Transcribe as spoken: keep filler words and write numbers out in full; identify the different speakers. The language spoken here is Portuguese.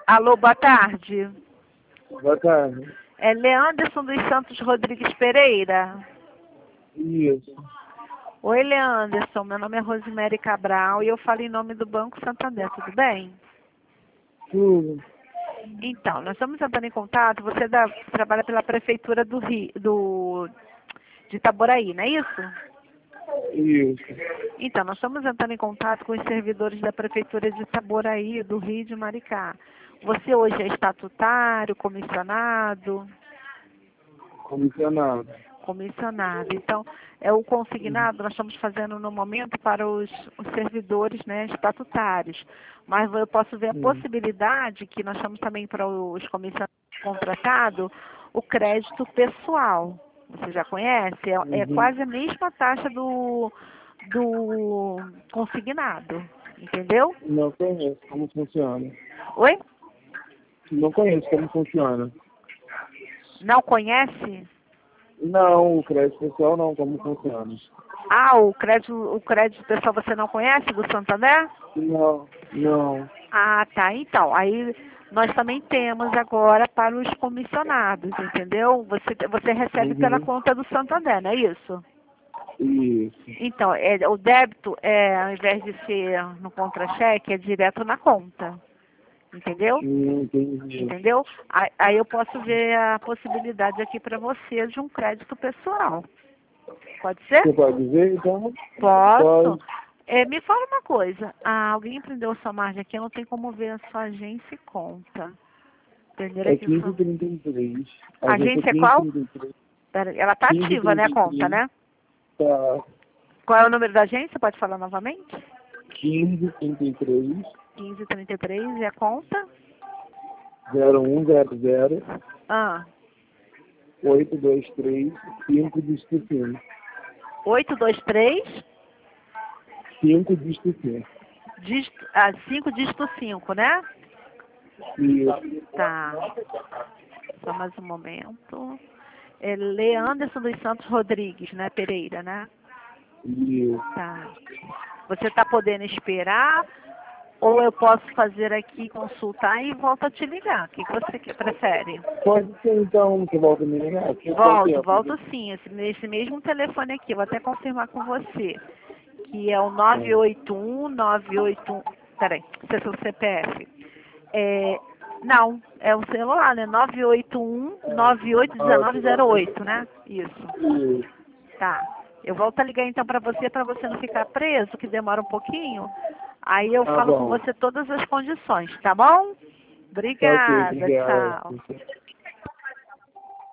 Speaker 1: Alô, boa tarde.
Speaker 2: Boa tarde.
Speaker 1: É Leanderson dos Santos Rodrigues Pereira?
Speaker 2: Isso.
Speaker 1: Oi, Leanderson. Meu nome é Rosemary Cabral e eu falo em nome do Banco Santander, tudo bem?
Speaker 2: Tudo.
Speaker 1: Então, nós estamos entrando em contato. Você é da, trabalha pela Prefeitura do Rio, do, de Itaboraí, não é isso?
Speaker 2: Isso.
Speaker 1: Então, nós estamos entrando em contato com os servidores da Prefeitura de Itaboraí, do Rio de Maricá. Você hoje é estatutário, comissionado?
Speaker 2: Comissionado.
Speaker 1: Comissionado. Então, é o consignado, nós estamos fazendo no momento para os, os servidores, né, estatutários. Mas eu posso ver a
Speaker 2: Hum.
Speaker 1: possibilidade que nós estamos também para os comissionados contratados, o crédito pessoal. Você já conhece? É, é
Speaker 2: Uhum.
Speaker 1: quase a mesma taxa do, do consignado. Entendeu?
Speaker 2: Não conheço como funciona.
Speaker 1: Oi?
Speaker 2: Não conheço como funciona.
Speaker 1: Não conhece?
Speaker 2: Não, o crédito pessoal não, como funciona.
Speaker 1: Ah, o crédito, o crédito pessoal você não conhece do Santander?
Speaker 2: Não, não.
Speaker 1: Ah, tá. Então, aí nós também temos agora para os comissionados, entendeu? Você, você recebe pela
Speaker 2: Uhum.
Speaker 1: conta do Santander, não é isso?
Speaker 2: Isso.
Speaker 1: Então, é, o débito, é, ao invés de ser no contra-cheque, é direto na conta. Entendeu?
Speaker 2: Hum, entendi.
Speaker 1: Entendeu? Aí, aí eu posso ver a possibilidade aqui para você de um crédito pessoal. Pode ser?
Speaker 2: Você pode dizer, então?
Speaker 1: Posso.
Speaker 2: Pode.
Speaker 1: É, me fala uma coisa. Ah, alguém prendeu a sua margem aqui, eu não tenho como ver a sua agência e conta. Prenderam
Speaker 2: É
Speaker 1: aqui
Speaker 2: quinze e
Speaker 1: sua...
Speaker 2: trinta e três.
Speaker 1: A
Speaker 2: Agência
Speaker 1: agência é
Speaker 2: quinze e
Speaker 1: qual?
Speaker 2: trinta e três.
Speaker 1: Pera, ela tá
Speaker 2: quinze e
Speaker 1: ativa, né, a
Speaker 2: trinta e
Speaker 1: conta,
Speaker 2: três.
Speaker 1: né?
Speaker 2: Tá.
Speaker 1: Qual é o número da agência? Pode falar novamente?
Speaker 2: quinze e trinta e três.
Speaker 1: quinze trinta e três e a conta?
Speaker 2: zero um zero zero.
Speaker 1: Ah,
Speaker 2: oito dois três. cinco dígito cinco.
Speaker 1: oito dois três,
Speaker 2: cinco dígito cinco.
Speaker 1: dígito, ah, cinco dígito cinco, né?
Speaker 2: Isso.
Speaker 1: Tá. Só mais um momento. É Leanderson dos Santos Rodrigues, né, Pereira, né?
Speaker 2: Isso.
Speaker 1: Tá. Você está podendo esperar ou eu posso fazer aqui, consultar e volto a te ligar? O que que você que- prefere?
Speaker 2: Pode ser então que volta a me ligar? Que
Speaker 1: Volto,
Speaker 2: tempo?
Speaker 1: volto sim. Esse, nesse mesmo telefone aqui, vou até confirmar com você. Que é o nove oito um, nove oito um... Peraí, esse é o seu C P F. É, não, é o celular, né? nove oito um, nove oito um nove zero oito, né? Isso.
Speaker 2: Isso.
Speaker 1: Tá. Eu volto a ligar então para você, para você não ficar preso, que demora um pouquinho. Aí eu
Speaker 2: Tá
Speaker 1: falo com
Speaker 2: bom.
Speaker 1: você todas as condições, tá bom?
Speaker 2: Tá ok,
Speaker 1: Obrigada, tchau.
Speaker 2: obrigado.